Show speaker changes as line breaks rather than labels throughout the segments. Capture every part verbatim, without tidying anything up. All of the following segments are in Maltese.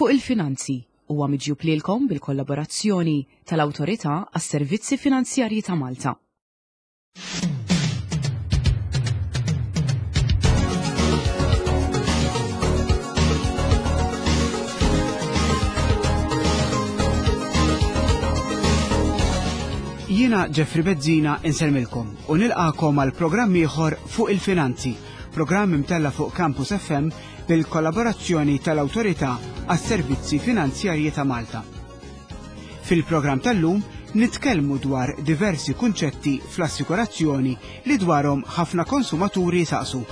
fuq il-finanzi huwa miġjub lilkom bil-kollaborazzjoni tal-Awtorità għas-Servizzi Finanzjarji ta' Malta.
Jiena Jeffrey Bezzina inselmilkom u nilqakom għal programm ieħor fuq il-finanzi, programm imtella fuq Campus F M bil-kollaborazzjoni tal-Awtorità għas-Servizzi Finanzjarji ta' Malta. Fil-programm tal-lum nitkellmu dwar diversi kunċetti fl-assikurazzjoni li dwarhom ħafna konsumaturi saqsu.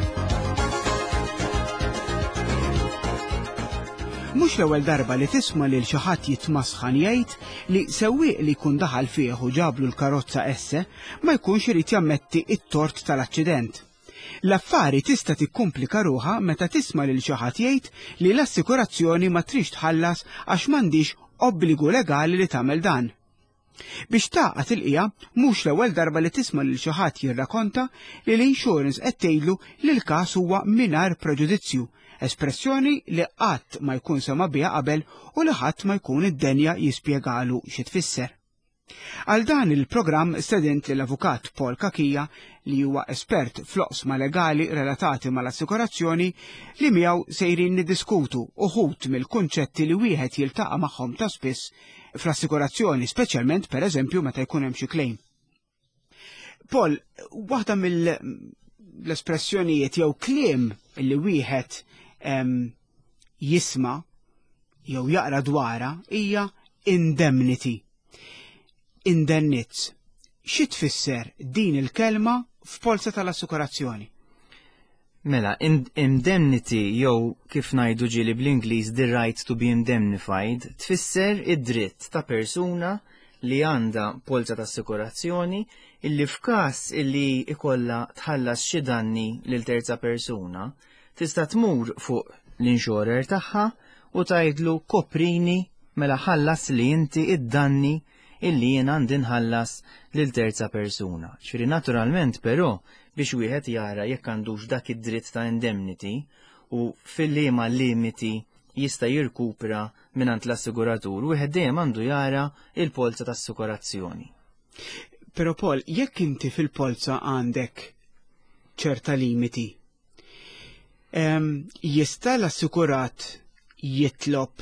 Mhux l-ewwel darba li tisma' lil xi ħadd jitmasħan jgħid li sewwieq li jkun daħal fih u ġablu l-karozza esse ma jkunx irid jammetti t-tort tal-aċċident. L-affari tista' tikkumplika ruħha meta tisma' lil xi ħadd jgħid li l-assikurazzjoni ma trix tħallas għax m'għandix obbligu legali li tagħmel dan. Biex taqgħod tilqija mhux l-ewwel darba li tisma' lil xi ħadd jirrakkonta li l-insurance qed tgħidlu li l-każ huwa mingħajr preġudizzju, espressjoni li qatt ma jkun sema biha qabel u li ħadd ma jkun id-denja jispjegalu xi tfisser. Għal dan il-programm stedint lill-avukat Paul Kakija li huwa espert fl-oqsma legali relatati mal-assikurazzjoni li miegħu sejrin niddiskutu uħud mill-kunċetti li wieħed jiltaqa' magħhom ta' spiss fl-assikurazzjoni, speċjalment pereżempju meta jkun hemm xi klejm. Paul, waħda mill-espressjonijiet jew kliem li wieħed jisma' jew jaqra dwarha hija indemnity. Indennizz. Xi tfisser din il-kelma f'polza tal-assikurazzjoni?
Mela, indemnity jew kif ngħidu ġieli bl-Ingliż the right to be indemnified tfisser id-dritt ta' persuna li għandha polza ta' assikurazzjoni illi f'każ illi ikollha tħallas xi danni lil terza persuna tista' tmur fuq l-insurer tagħha u tgħidlu koprini mela ħallas li inti id-danni illi jien għandi nħallas lil terza persuna. Ġifieri naturalment però biex wieħed jara jekk għandux dak id-dritt ta' indemnity u fil-liema limiti jista' jirkupra mingħand l-assiguratur wieħed dejjem għandu jara il-polza ta' assikurazzjoni.
Però Paul, jekk inti fil-polza għandek ċerta limiti, jista' l-assikurat jitlob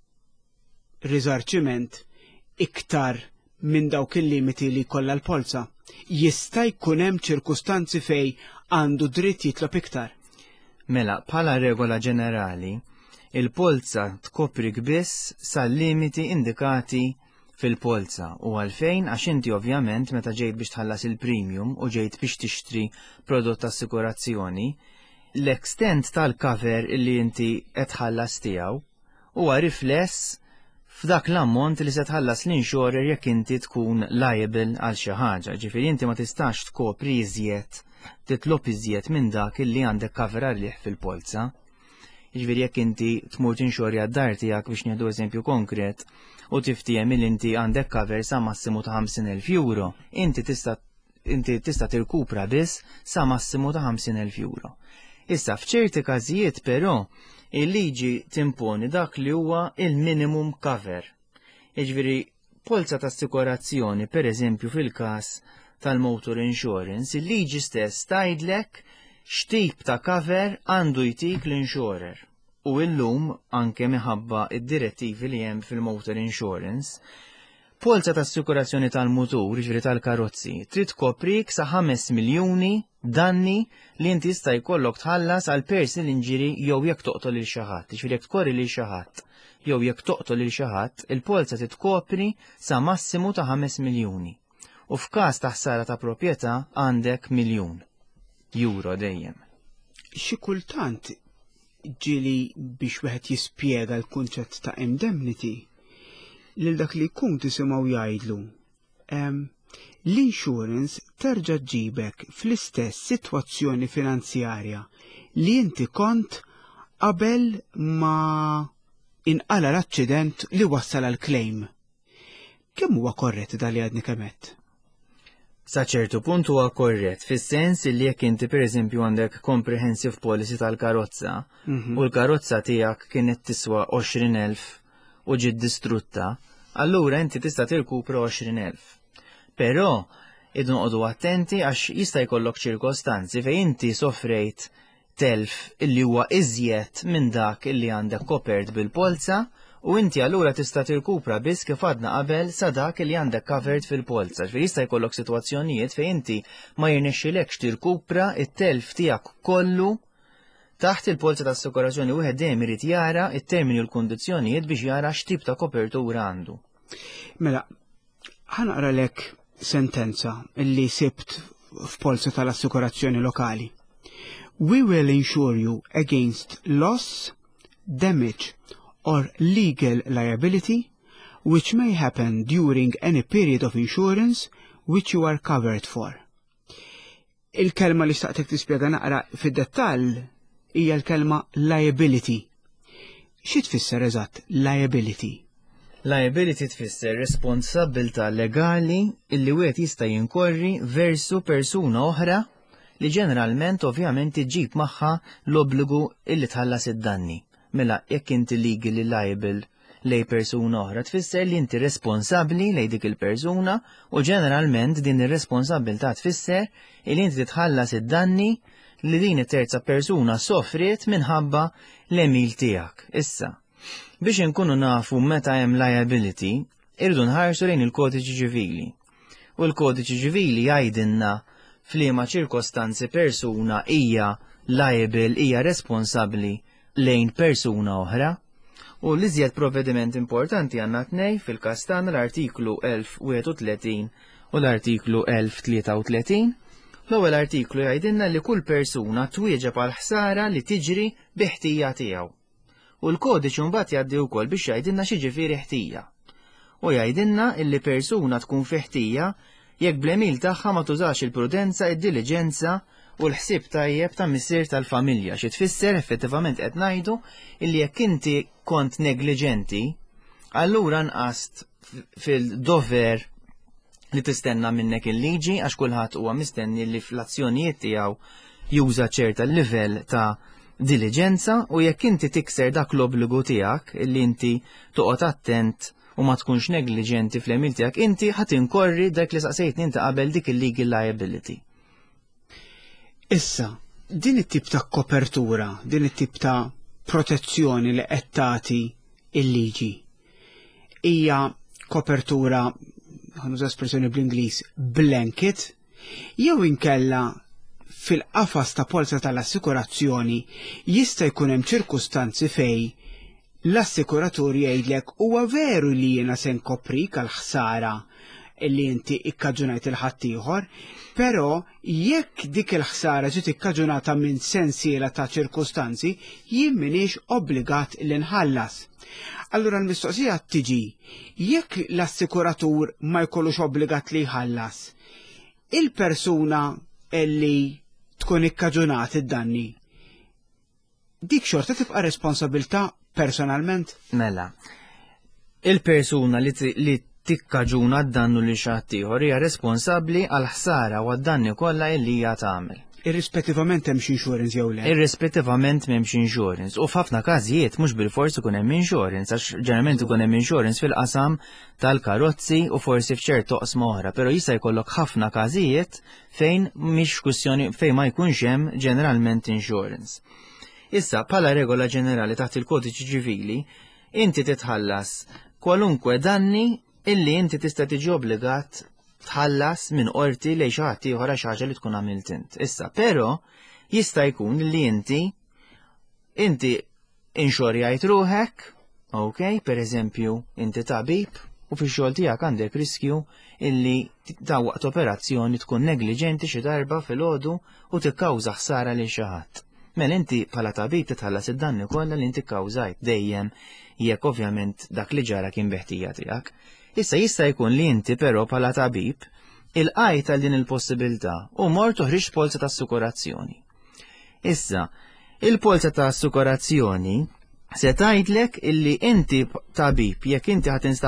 riżarċiment iktar minn dawk il-limiti li jkollha l-polza? Jista' jkun hemm ċirkustanzi fejn għandu dritt jitlob iktar?
Mela, bħala regola ġenerali, il-polza tkoprik biss sal-limiti indikati fil-polza u għalfejn għax inti ovvjament meta ġejt biex tħallas il-premium u ġejt biex tixtri prodott ta' assikurazzjoni, l-extent tal-cover illi inti qed tħallas tiegħu huwa rifless f'dak l-ammont li se tħallas l-insurer jekk inti tkun liable għal xi ħaġa. Ġifieri inti ma tistax tkopri iżjed, titlob iżjed minn dak illi għandek cover għalih fil-polza. Ġifieri jekk inti tmur tinxorja d-dar tiegħek biex nieħdu eżempju konkret u tiftihem il inti għandek cover sa massimu ta' ħamsin elf euro, inti tista' inti tista' tirkupra biss sa massimu ta' ħamsin elf euro. Issa f'ċerti każijiet però il-liġi timponi dak li huwa il-minimum cover. Jiġifieri polza ta' assikurazzjoni pereżempju fil-każ tal-motor insurance, il-liġi stess tgħidlek x'tip ta' cover għandu jtik l-insurer. U llum anke minħabba id-direttivi li hemm fil-motor insurance, polza ta' assikurazzjoni tal-mutur, jiġifieri tal-karozzi, trid tkoprik sa ħames miljuni danni li inti jista' jkollok tħallas għal personal injury jew jekk toqtol lil xi ħadd. Jiġifieri jekk tkorri lil xi ħadd jew jekk toqtol lil xi ħadd, il-polza titkopri sa massimu ta' ħames miljuni. U f'każ ta' ħsara ta' proprjetà għandek miljun euro dejjem.
Xi kultant ġieli biex wieħed jispjega l-kunċett ta' indemnity lil dak li jkun tisimgħu jgħidlu l-insurance terġa' ġġibek fl-istess sitwazzjoni finanzjarja li inti kont qabel ma inqala l-aċċident li wassal għal claim. Kemm huwa korrett dan li għadni kemm għedt?
Sa ċertu punt huwa korrett, fis-sens li jekk inti pereżempju għandek comprehensive policy tal-karozza u l-karozza tiegħek kienet tiswa għoxrin elf u ġiet distrutta, allura inti tista' tirkupra għoxrin elf. Però idu noqogħdu attenti għax jista' jkollok ċirkostanzi fejn inti sofrejt telf illi huwa iżjed minn dak illi għandek kopert bil-polza u inti allura tista' tirkupra biss kif għadna qabel sa dak li għandek covered fil-polza. Ġifieri jista' jkollok sitwazzjonijiet fejn inti ma jirnexxilekx tirkupra it-telf tiegħek kollu taħt il-polza ta' assikurazzjoni wieħed dejjem irid jara it-termini u l-kundizzjonijiet biex jara x'tip ta' kopertura għandu.
Mela, ħanaqra lek sentenza illi sibt f'polza tal-assikurazzjoni lokali. We will insure you against loss, damage or legal liability which may happen during any period of insurance which you are covered for. Il-kelma li xtaqtek tispjega naqra fid-dettall hija l-kelma liability. Xi tfisser eżatt liability?
Liability tfisser responsabilta legali illi wieħed jista' jinkorri versu persuna oħra li ġeneralment ovvjament iġib magħha l-obbligu illi tħallas id-danni. Mela, jekk inti legally liable lej persuna oħra, tfisser li inti responsabbli lej dik il-persuna u ġeneralment din ir-responsabilità tfisser li inti titħallas id-danni li din it-terza persuna sofriet minħabba l-emil tiegħek. Issa, biex inkunu nafu meta hemm liability, irridu nħarsu lejn il-kodiċi ċivili. U l-kodiċi ċivili jgħidilna f'liema ċirkostanzi persuna hija liable, hija responsabbli lejn persuna oħra, u l-iżjed provvediment importanti għandna tnej fil-kastan l-artiklu elf wieħed u tletin u l-artiklu elf tlieta u tletin. L-ewwel artiklu jgħidilna li kull persuna twieġeb għal ħsara li tiġri biħtija tiegħu. U l-kodiċi mbagħad jgħaddi wkoll biex jgħidilna xi ġifieri ħtija. U jgħidilna li persuna tkun fi ħtija jekk bl-emil tagħha ma tużax il-prudenza, id-diligenza u l-ħsieb tajjeb ta' missier tal-familja. Xi tfisser effettivament qed ngħidu illi jekk inti kont negliġenti, allura nqast fil-dover li tistenna minnek il-liġi għax kulħadd huwa mistenni li fl-azzjonijiet tiegħu juża ċerta livell ta' diligenza u jekk inti tikser dak l-obbligu tiegħek illi inti toqgħod attent u ma tkunx negliġenti fl-emil tiegħek, inti ħadd inkorri dak li saqsejtni inti qabel dik il-legal liability.
Issa, din it-tip ta' kopertura, din it-tip ta' protezzjoni li qed tagħti il-liġi hija kopertura, ħanuża espressjoni bl-Ingliż, blanket, jew inkella fil-qafas ta' polza tal-assikurazzjoni jista' jkun hemm ċirkustanzi fej l-assikuratur jgħidlek huwa veru li jiena se nkoprik għal ħsara illi inti ikkaġunajt il-ħadd ieħor, però jekk dik il-ħsara ġiet ikkaġunata minn sensiela ta' ċirkustanzi, jien m'iniex obbligat li nħallas. Allura l-mistoqsija tiġi, jekk l-assikuratur ma jkollux obbligat li jħallas, il-persuna illi tkun ikkaġunat id-danni, dik xorta tibqa' responsabilità personalment?
Mela, il-persuna li, li tikkaġuna d-dannu li xatt ieħor hija responsabbli għal ħsara u għad-danni kollha li hija tagħmel.
Irrispettivament hemm xi insurance jew le?
Irrispettivament m'hemmx insurance. U f'ħafna każijiet mhux bil-forsi ikun hemm insurance, għax ġeneralment ikun hemm insurance fil-qasam tal-karozzi u forsi f'ċertu oqsma oħra, però jista' jkollok ħafna każijiet fejn mhix kwistjoni fejn ma jkunx hemm ġeneralment insurance. Issa, bħala regola ġenerali taħt il-kodiċi ċivili, inti titħallas kwalunkwe danni illi inti tista' tiġi obbligat tħallas minn qorti lejn xi ħadd ieħor għax ħaġa li tkun għamilt int. Issa, però jista' jkun li inti inti inxorjajt ruħek, ok, pereżempju inti tabib u fix-xogħol tiegħek għandek riskju illi ta' waqt operazzjoni tkun negliġenti xi darba filgħodu u tikkawża ħsara lil xi ħadd. Mela inti bħala tabib titħallas id-danni kollha li inti kkawżajt dejjem jekk ovvjament dak li ġara kien beħtija tiegħek. Issa jista' jkun li inti però bħala tabib il-qajt għal din il-possibilità u mort toħriġ polza ta' assikurazzjoni. Issa, il-polza ta' assikurazzjoni se tgħidlek illi inti tabib jekk inti ħad tinstab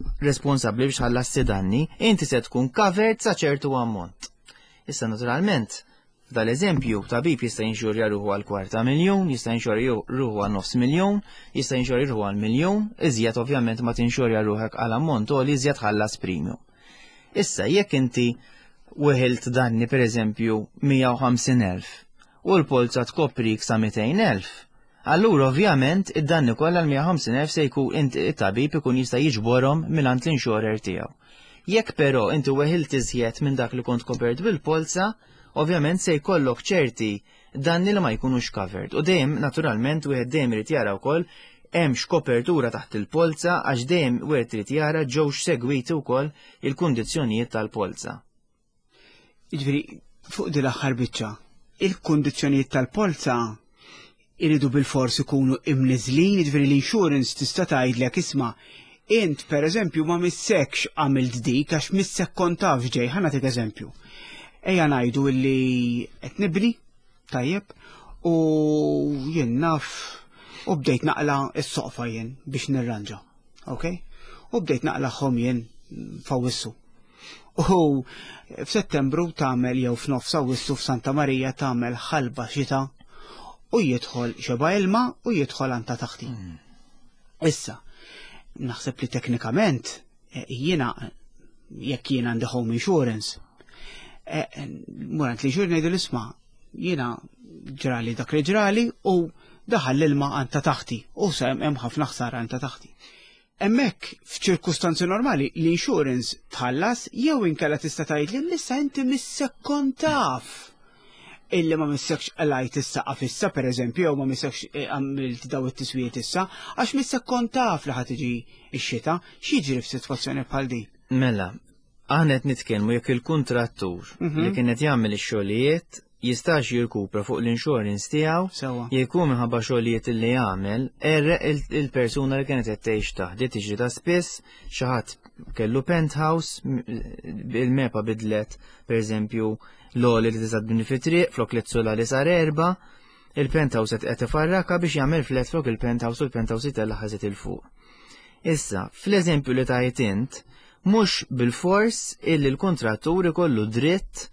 responsabbli biex ħallas danni, inti se tkun covered sa ċertu ammont. Issa naturalment, f'dal-eżempju, tabib jista' jinxurja ruħu għal kwarta miljon, jista' jinxurja ruħu għal nofs miljon, jista' jinxurja ruħu għal miljon, iżjed ovvjament ma tinxurja ruħek għal ammont u li iżjed ħallas premium. Issa jekk inti weħilt danni pereżempju mija u ħamsin elf u l-polza tkoprik sa mitejn elf, allura ovvjament id-danni kollha l-mija u ħamsin elf se jkun inti it-tabib ikun jista' jiġborhom mingħand l-insurer tiegħu. Jekk però inti weħilt iżjed minn dak li kont kopert bil-polza, ovvjament se jkollok ċerti danni li ma jkunux covered. U dejjem naturalment wieħed dejjem irid jara wkoll hemm x'kopertura taħt il-polza għax dejjem wieħed irid jara ġewx segwiti wkoll il-kundizzjonijiet tal-polza.
Jiġifieri fuq din l-aħħar biċċa, il-kundizzjonijiet tal-polza iridu bil-fors ikunu imniżlin, jiġifieri l-insurance tista' tgħidlek isma' int pereżempju ma missekx għamilt dik għax missek kont taf ġej, ħa nagħtik eżempju. Ejja ngħidu illi qed nibni tajjeb u jien naf u bdejt naqla s-soqfa jien biex nirranġa, ok? U bdejt naqlaħħom jien f'Awwissu. U f'Settembru tagħmel jew f'nofs Awwissu f'Santa Marija tagħmel ħalba xita u jidħol xeba ilma u jidħol anta taħti. Issa, naħseb li teknikament jiena jekk jiena għandi home insurance, Murant li ġur ngħidu l-isma, jiena ġrali dak li ġrali u daħal l-ilma anta taħti u sa hemm ħafna ħsara anta taħti. Hemmhekk f'ċirkustanzi normali l-insurance tħallas jew inkella tista' tgħidli issa inti missek kont taf illi ma missekx għalajt is-saqaf issa pereżempju jew ma missekx għamilt daw it-tiswiet issa għax missek kont taf li ħad tiġi x-xita, x'jiġri f'sitwazzjoni bħal din?
Mela, aħna qed nitkellmu jekk il-kuntrattur li kien qed jagħmel ix-xogħlijiet jistax jirkupra fuq l-insurance tiegħu jekk hu minħabba xogħlijiet li jagħmel erreq il-persuna li kienet qed tgħix taħt tiġri ta' spiss xi ħadd kellu penthouse il-mepa bidlet pereżempju l-oli li tista' tbini fit-triq flok li tsola li sar erba' il-penthouse qed ifarraka biex jagħmel flet flok il-penthouse u l-penthouse jitella ħażet il fuq. Issa, fl-eżempju li tajt int, mhux bil-fors illi l-kontrattur ikollu dritt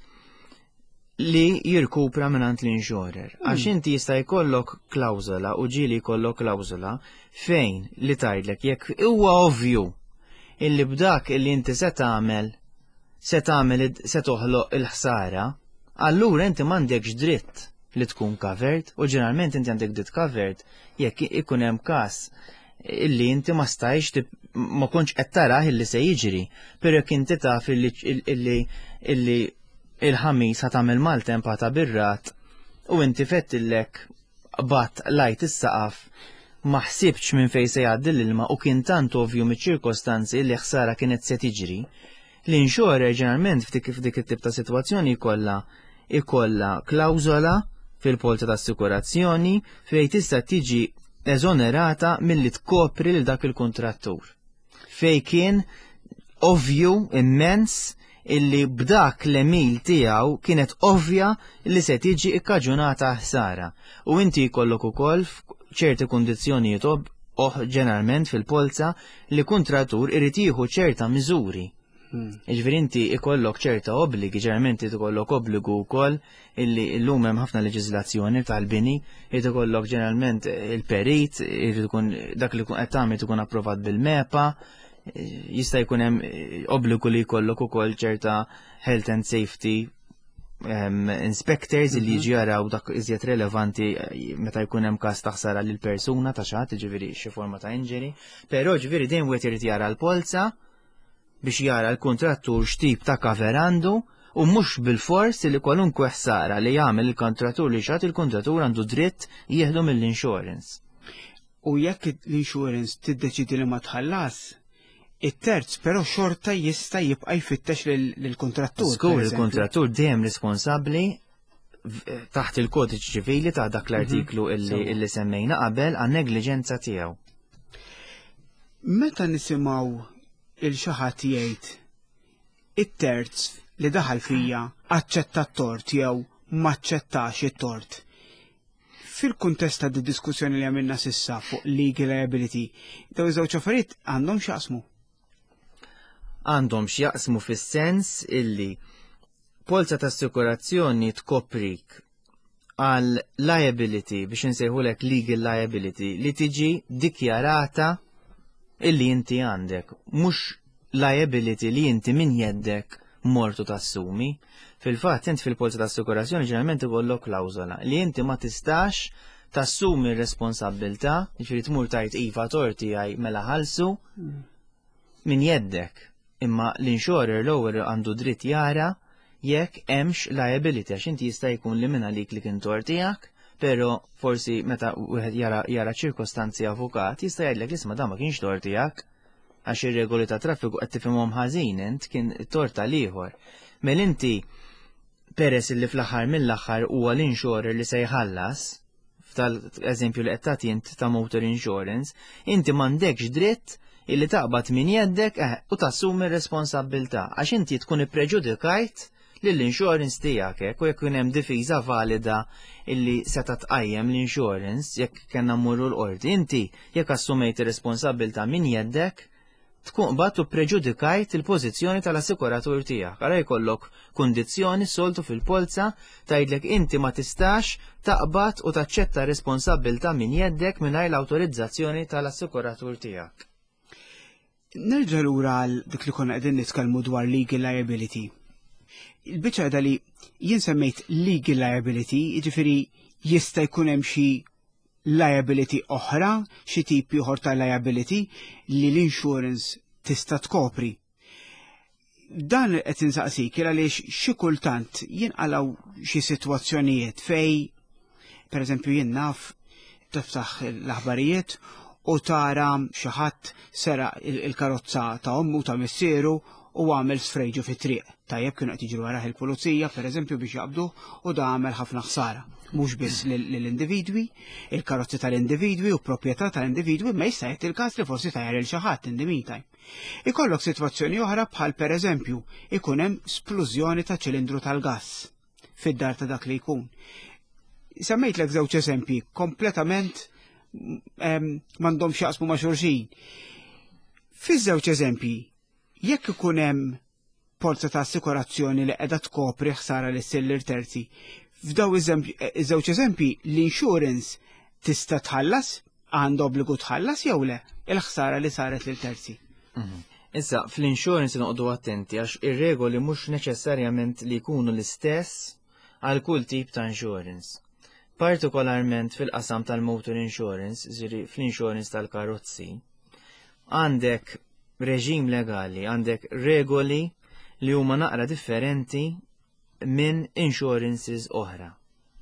li jirkupra mingħand l-insurer. Għax inti jista' jkollok klawżola u ġieli jkollok klawżola fejn li tgħidlek jekk huwa ovvju illi b'dak illi inti se tagħmel se tagħmel se toħloq il-ħsara, allura inti m'għandekx dritt li tkun covered u ġeneralment inti għandek dritt covered jekk ikun hemm każ illi inti ma stajx ma konċ qed tara illi se jiġri, però jekk inti taf illi illi il-ħamis ħat tagħmel maltempa ta' birrat u inti fettillek bat lajt is-saqaf ma ħsibx minn fejn se jgħaddi l-ilma u kien tant ovvju miċ-ċirkostanzi li ħsara kienet se tiġri, l-insurer ġeneralment f'dik f'dik it-tip ta' sitwazzjoni jkollha ikollha klawżola fil-polza ta' assikurazzjoni fejn tista' tiġi eżonerata milli tkopri lil dak il-kontrattur. Fej kien ovvju immens illi b'dak l-emil tiegħu kienet ovvja li se tiġi ikkaġunata ħsara u inti jkollok ukoll ċerti kundizzjonijiet oħ ġeneralment fil-polza li kontrattur irid jieħu ċerta miżuri. Iġifieri inti ikollok ċerta obbligi, ġeneralment ikollok obbligu wkoll illi llum hemm ħafna leġiżlazzjoni tal-bini, irid ikollok ġeneralment il-perit, irid ikun dak li qed tagħmel ikun approvat bil-mepa, jista' jkun hemm obbligu li jkollok ukoll ċerta health and safety um, inspectors li jiġu jaraw dak iżjed relevanti meta jkun hemm każ taħsara lil persuna ta' xatt, ġifieri xi forma ta' injury, però ġifieri dejjem wieħed irid jara l-polza biex jara l-kontrattur x'tip ta' kaverandu u mhux bil-fors li kwalunkwe ħsara li jagħmel il-kontrattur li xagħti il-kontrattur għandu dritt jieħdu mill-insurance.
U jekk l-insurance tiddeċidi li ma tħallas, it-terz però xorta jista' jibqa' jfittex lill-kontrattur.
Skur il-kontrattur dejjem responsabbli taħt il-kodiċ ċivili ta' dak l-artiklu illi semmejna qabel għan negliġenza tiegħu.
Meta nisimgħu il-xaħat jgħid it-terz li daħal fija aċċetta t-tort jew ma aċċettax it-tort. Fil-kuntest ta' diskussjoni li għamilna sissa fuq legal liability, daw iż-żewġ affarijiet għandhom x'jaqsmu.
għandhom x'jaqsmu fis-sens illi polza ta' assikurazzjoni tkoprik għal liability biex insejħulek legal liability li tiġi dikjarata illi inti għandek, mhux liability li inti min jeddek mortu tassumi. Fil-fatt int fil-polza ta' assikurazzjoni ġeneralment ikollok klawżola li inti ma tistax tassumi r-responsabbiltà, jiġifieri tmur tajt iva torti għaj mela ħalsu min jeddek. Imma l-insurer l-ewwel għandu dritt jara jekk hemmx liability għax inti jista' jkun li minn għalik li kien tort tiegħek, però forsi meta wieħed jara jara ċirkostanzi avukat jista' jgħidlek isma' dan ma kienx tort tiegħek għax ir-regoli ta' traffiku qed tifhimhom ħażin int kien tort tal-ieħor. Mel inti peress li fl-aħħar mill-aħħar huwa l-insurer li se jħallas, tal-eżempju li qed tagħti int ta' motor insurance, inti m'għandekx dritt illi taqbad min jeddek eh, u tassumi r-responsabbiltà għax inti tkun ippreġudikajt lill-insurance tiegħek hekk u jekk kien hemm difiża valida illi seta' tqajjem l-insurance jekk kellna mmorru l-qorti, inti jekk assumejt ir-responsabbiltà min jeddek tkun qbad u preġudikajt il-pożizzjoni tal-assikuratur tiegħek. Ara jkollok kundizzjoni soltu fil-polza tgħidlek inti ma tistax taqbad u taċċetta responsabbiltà min jeddek mingħajr l-awtorizzazzjoni tal-assikuratur tiegħek.
Nerġa' lura għal dik li konna qegħdin nitkellmu dwar legal liability. Il-biċċa qiegħda li jien semmejt legal liability, jiġifieri jista' jkun hemm xi liability oħra, xi tip ieħor ta' liability li l-insurance tista' tkopri. Dan qed insaqsik għaliex xi kultant jinqalgħu xi sitwazzjonijiet fej pereżempju jien naf tiftaħ l-aħbarijiet u tara xi ħadd sera il-karozza ta' ommu ta' missieru u għamel sfrejġu fit-triq. Tajjeb kienu qed jiġru waraħ il-pulizija pereżempju biex jaqbduh u da għamel ħafna ħsara. Mhux biss lill-individwi, il-karozzi tal-individwi u proprjetà tal-individwi ma jista' jgħid il-każ li forsi tajjar il xi ħadd in the meantime. Ikollok sitwazzjoni oħra bħal pereżempju ikun hemm splużjoni ta' ċilindru tal-gass fid-dar ta' dak li jkun. Semmejtlek żewġ eżempji kompletament m'għandhomx jaqsmu ma' xulxin. Fiż-żewġ eżempji, jekk ikun hemm polza ta' assikurazzjoni li qiegħda tkopri ħsara lis sillir terzi, f'daw iż-żewġ eżempji l-insurance tista' tħallas, għandu obbligu tħallas jew le il-ħsara li saret lil terzi.
Issa fl-insurance noqogħdu attenti għax ir-regoli mhux neċessarjament li jkunu l-istess għal kull tip ta' insurance. Partikolarment fil-qasam tal-motor insurance, ġiri fl-insurance tal-karozzi, għandek reġim legali, għandek regoli li huma naqra differenti minn insurances oħra.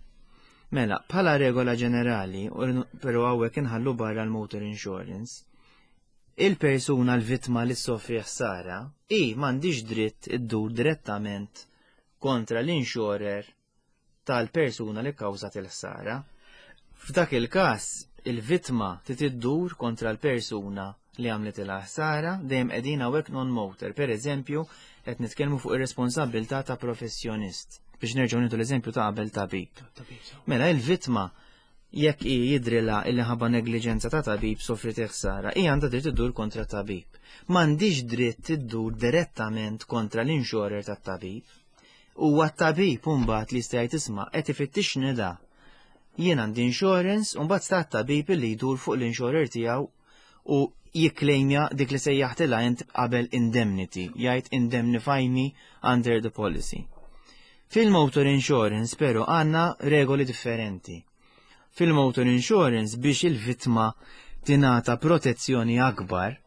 Mela, bħala regola ġenerali, pero għawek inħallu barra l-motor insurance, il-persuna l-vittma li soffri ħsara, i m'għandix dritt iddur direttament kontra l-insurer tal-persuna li kkawżat il-ħsara. F'dak il-każ, il-vittma titiddur kontra l-persuna li għamlet il-ħsara dejjem qegħdin hawnhekk non-motor. Pereżempju, qed nitkellmu fuq ir-responsabbiltà ta' professjonist. Biex nerġgħu nieħdu l-eżempju ta' qabel tabib. Mela il-vittma jekk hi jidrilha li ħabba negliġenza ta' tabib sofrit ħsara, hi għandha dritt iddur kontra tabib. M'għandix dritt tiddur direttament kontra l-insurer tat-tabib. Huwa t-tabib mbagħad li jista' jgħid isma' qed ifittixni da. Jien għandi insurance u mbagħad sta t-tabib li jdur fuq l-insurer tiegħu u jikklejmja dik li sejjaħtilha int qabel indemnity, jgħid indemnify me under the policy. Fil-motor insurance però għandna regoli differenti. Fil-motor insurance biex il-vittma tingħata protezzjoni akbar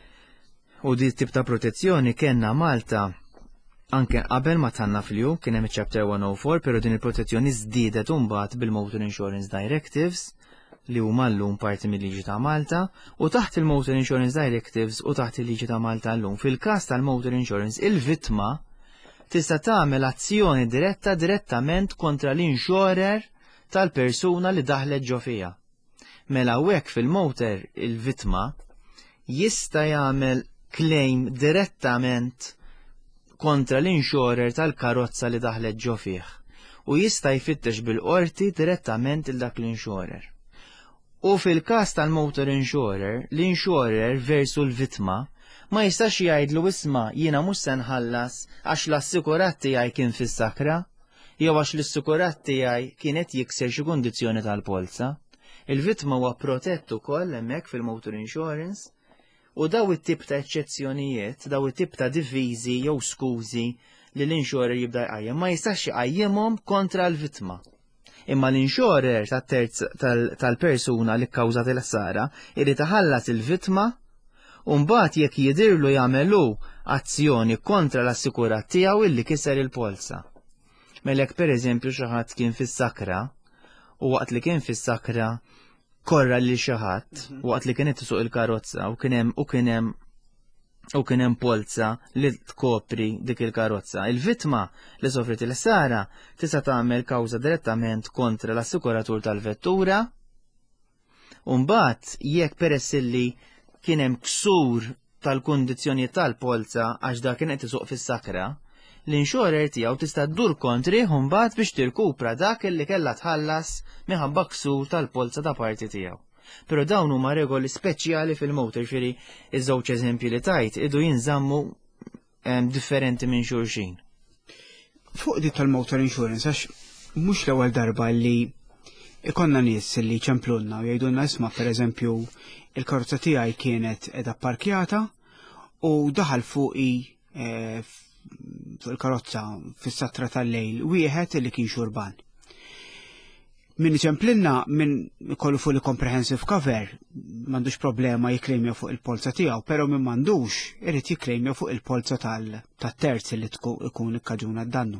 u di tip ta' protezzjoni kellna Malta anke qabel ma tanna fl-ju kien hemm chapter one oh four, però din il-protezzjoni żdiedet imbagħad bil-Motor Insurance Directives li huma llum parti mill-liġi ta' Malta u taħt il-Motor Insurance Directives u taħt il-liġi ta' Malta llum fil-każ tal-Motor Insurance il-vittma tista' tagħmel azzjoni diretta direttament kontra l-insurer tal-persuna li daħlet ġo fiha. Mela hekk fil-motor il-vittma jista' jagħmel claim direttament kontra l-insurer tal-karozza li daħlet ġo fih u jista' jfittex bil-qorti direttament il dak l-insurer. U fil-każ tal-motor insurer, l-insurer versu l-vittma ma jistax jgħidlu isma' jiena mhux se nħallas għax l-assikurat tiegħi kien fis-sakra jew għax l-assikurat tiegħi kienet jikser xi kundizzjoni tal-polza. Il-vittma huwa protett ukoll hemmhekk fil-motor insurance u daw it-tip ta' eċċezzjonijiet, daw it-tip ta' diviżi jew skużi li l-insurer jibda jqajjem ma jistax jqajjimhom kontra l-vittma. Imma l-insurer tal-persuna li kkawżat il-ħsara irid iħallas il-vittma u mbagħad jekk jidirlu jagħmelu azzjoni kontra l-assikurat tiegħu illi kiser il-polza. Melek pereżempju xi ħadd kien fis-sakra u waqt li kien fis-sakra korra lil xi ħadd waqt li kienet tisuq il-karozza u kien hemm u kien hemm u kien hemm polza li tkopri dik il-karozza. Il-vittma li sofrit il-ħsara tista' tagħmel kawża direttament kontra l-assikuratur tal-vettura u mbagħad jekk peress li kien hemm ksur tal-kundizzjonijiet tal-polza għax dak kien qed isuq fis-sakra, l-insurer tiegħu tista' ddur kontri u mbagħad biex tirkupra dak li kellha tħallas minħabba ksur tal-polza ta' parti tiegħu. Pero dawn huma regoli speċjali fil-motor, ġifieri iż-żewġ eżempji li tajt idu jinżammu differenti minn xulxin.
Fuq dik tal-motor insurance għax mhux l-ewwel darba li ikonna nies li ċemplunna u jgħidulna isma' pereżempju il-karozza tiegħi kienet qiegħda pparkjata u daħal fuqi fuq il-karozza fis-satra tal-lejl wieħed li kien xurban. Min ċemplinna minn kollu fuq il-comprehensive cover m'għandux problema jiklejmja fuq il-polza tiegħu, però min m'għandux irid jiklejmja fuq il-polza tat-terz li tkun ikkaġuna d-dannu.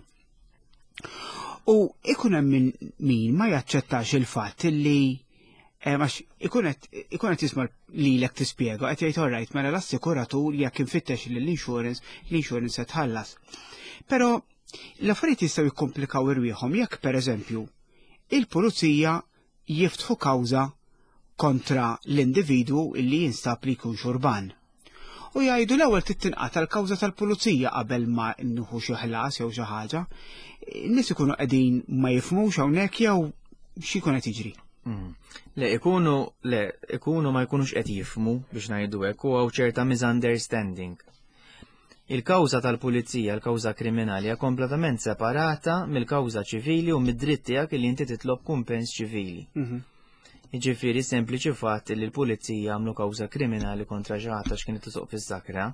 U ikun hemm min ma jaċċettax il-fatt li għax ikun qed jisma' lilek tispjega qed jgħid orrajt mela l-assikuratur jekk infittex lill-insurance, l-insurance se tħallas. Però l-affarijiet jistgħu jikkomplikaw irwieħhom jekk pereżempju il-pulizija jiftħu kawża kontra l-individwu illi jinstab li jkun xurban. U jgħidu l-ewwel tittinqata l-kawża tal-pulizija qabel ma nnieħu xi ħlas jew xi ħaġa. N-nies ikunu qegħdin ma jifhmux hawnhekk jew x'ikun qed jiġri.
Le ikunu le ikunu ma jkunux qed jifhmu biex ngħidu hekk u hawn ċerta misunderstanding. Il-kawża tal-pulizija, l-kawża kriminali hija kompletament separata mill-kawża ċivili u mid-dritt tiegħek li inti titlob kumpens ċivili. Jiġifieri sempliċi fatt li l-pulizija għamlu kawża kriminali kontra xi ħadd għax kienet tisuq fis-sakra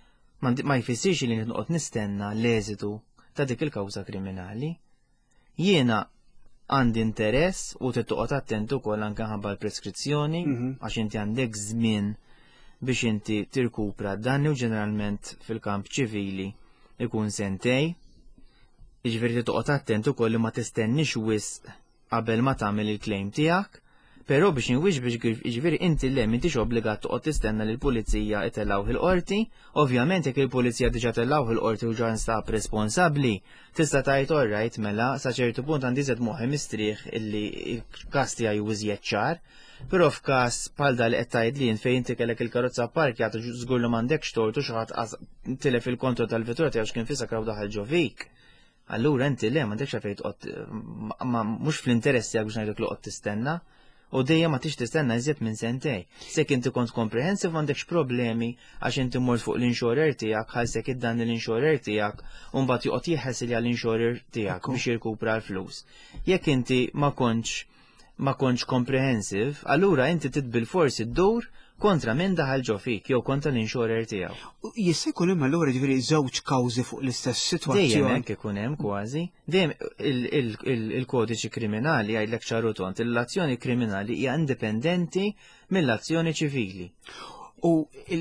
ma jfissirx li noqgħod nistenna l-eżitu ta' dik il-kawża kriminali. Jiena għandi interess u trid toqgħod attent ukoll anke ħabba l-preskrizzjoni għax inti għandek żmien biex inti tirkupra danni u ġeneralment fil-kamp ċivili ikun sentej, jiġifieri toqgħod attent ukoll li ma tistennix wisq qabel ma tagħmel il-claim tiegħek, però biex inwiex biex jiġifieri inti le m'intix obbligat toqgħod tistenna li l-pulizija itellgħu il-qorti, ovvjament jekk il-pulizija diġà tellgħu il-qorti u ġa nstab responsabbli, tista' tgħid orrajt mela sa ċertu punt għandi żed moħħi mistrieħ illi l-każ tiegħi iżjed ċar. Però f'każ bħal da li qed tgħid li fejn inti kellek il-karozza pparkjata żgur li m'għandekx tortu xi ħadd tilef il-kontroll tal-vettura tiegħu x'kien fisek raw daħal ġovik. Allura inti le m'għandekx fejn toqgħod mhux fl-interess tiegħek biex ngħidlek loqgħod tistenna u dejjem ma tix tistenna iżjed minn sentej. Sekk inti kont comprehensive m'għandekx problemi għax inti mort fuq l-insurer tiegħek ħalsek id-dan l-insurer tiegħek u mbagħad joqgħod jeħħessil għall-insurer tiegħek biex jirkupra l-flus. Jekk inti ma kontx ma kontx comprehensive, allura inti titbil forsi ddur kontra minn daħal ġo fik jew kontra l-insurer tiegħu.
Jista' jkun hemm allura ġifieri żewġ kawżi fuq l-istess sitwazzjoni.
Dejjem hekk ikun hemm kważi. Dejjem il-kodiċi kriminali jgħidlek ċaru tont l-azzjoni kriminali hija indipendenti mill-azzjoni ċivili.
U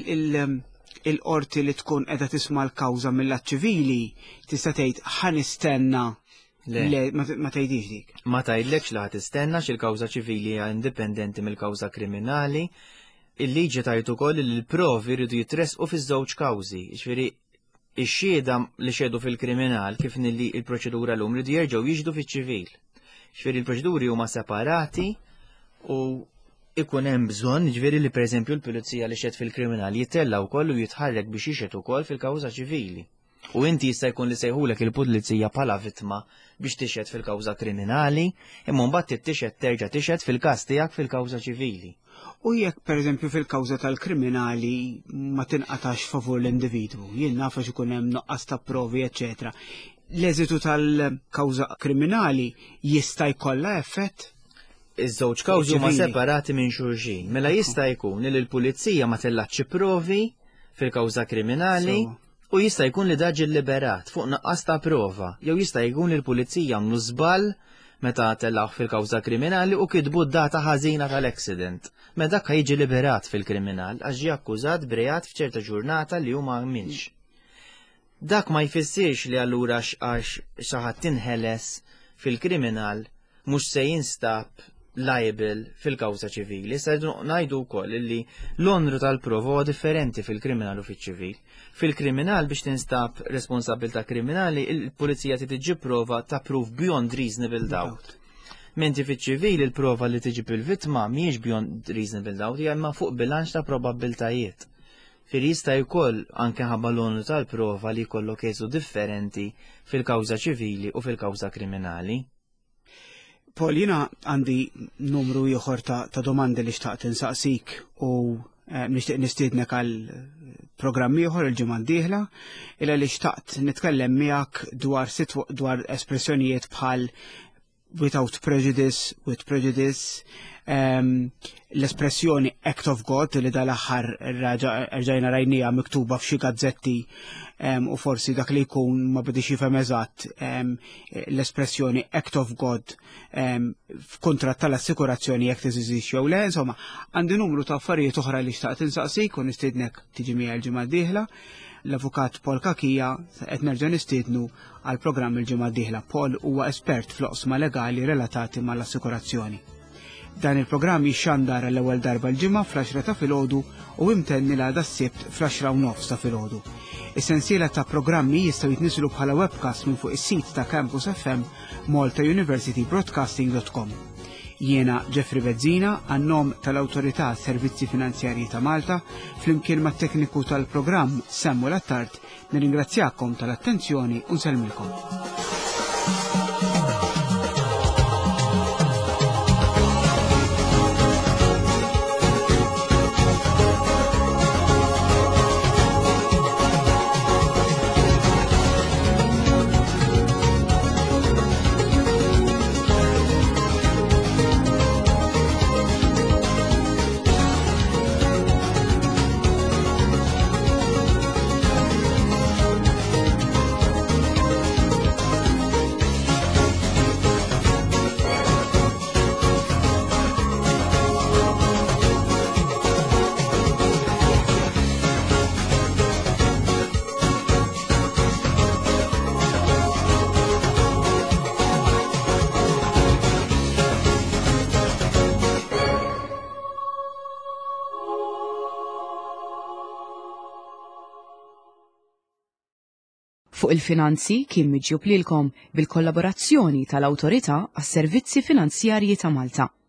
il-qorti li tkun qiegħda tisma' l-kawża mill-att ċivili tista' tgħid ħanistenna. Le, ma tgħidix dik.
Ma tgħidlekx li ħad tistenna x'il-kawża ċivili hija indipendenti mill-kawża kriminali. Il-liġi tajt ukoll li l-provi jridu jitresqu fiż-żewġ kawżi. Ġifieri x-xhieda li xedu fil-kriminal kif nilli l-proċedura lum jridu jerġgħu jiġdu fiċ-ċivil. Ġifieri l-proċeduri huma separati u ikun hemm bżonn ġifieri li pereżempju l-pulizija li xed fil-kriminal jitella wkoll u jitħarrek biex jixed ukoll fil-kawża ċivili. U inti jista' jkun li sejħulek il-pulizija bħala vittma biex tixed fil-kawża kriminali, imma mbagħad tixed terġa' tixed fil-każ tiegħek fil-kawża ċivili.
U jekk pereżempju fil-kawża tal-kriminali ma tinqatax favur l-individwu, jien naf għax ikun hemm noqqas ta' provi, eċetera. L-eżitu tal-kawża kriminali jista' jkollha effett?
Iż-żewġ kawżi huma separati minn xulxin. Mela jista' jkun li l-pulizija ma tellax provi fil-kawża kriminali u jista' jkun li daġi liberat fuq naqqas ta' prova, jew jista' jkun li l-pulizija għamlu żball meta tellaħ fil-kawża kriminali u kitbu d-data ħażina tal-accident. Meta dak jiġi liberat fil-kriminal għax ġie akkużat b'reat f'ċerta ġurnata li huma għamilx. Dak ma jfissirx li allura għax xi ħadd tinħeles fil-kriminal mhux se jinstab liable fil-kawża ċivili. Se ngħidu wkoll li l-onru tal-prova huwa differenti fil-kriminal u fiċ-ċivil. Fil-kriminal biex tinstab responsabilità kriminali, il-pulizija tiġi prova ta' proof beyond reasonable doubt. Menti fiċ-ċivil il-prova li tiġi bil-vittma mhijiex beyond reasonable doubt, hija imma fuq bilanċ ta' probabbiltajiet. Fil jista' jkoll anke ħabba l-onru tal-prova li jkollok eżu differenti fil-kawża ċivili u fil-kawża kriminali.
Paul, jina għandi numru ieħor ta', ta domandi li xtaqt insaqsik u eh, nixtieq nistiednek għal programm ieħor il-ġimgħa d-dieħla illa li xtaqt nitkellem miegħek dwar dwar espressjonijiet bħal without prejudice, with prejudice, um, l-espressjoni act of God li dal-aħħar rġajna rajnija miktuba f'xi gazzetti um, u forsi dak li jkun ma bidix jifhem eżatt um, l-espressjoni act of God um, f'kuntratt tal-assikurazzjoni jekk teżiżix jew le, insomma, għandi numru ta' affarijiet oħra li xtaqt insaqsik u nistiednek tiġi miegħi l-ġimgħa d-dieħla. L-avukat Paul Kakija qed nerġa' nistiednu għal programm il-ġimgħa d-dieħla. Paul huwa espert fl-oqsma legali relatati mal-assikurazzjoni. Dan il-programm jixxandar l-ewwel darba l-ġimgħa fl-għaxra ta' filgħodu u imtenni l-għada s-sibt fl-għaxra u nofs ta' filgħodu. Is-sensiela ta' programmi jistgħu jitniżlu bħala webcast minn fuq is-sit ta' Campus F M Malta University Broadcasting dot com. Jiena Jeffrey Bezzina għannom tal-Awtorità Servizzi Finanzjarji ta' Malta flimkien mat-tekniku tal-programm Samuel Attard nirringrazzjakom tal-attenzjoni u nsellmilkom.
Fuq il-finanzi kien miġjub lilkom bil-kollaborazzjoni tal-Awtorità għas-Servizzi Finanzjarji ta' Malta.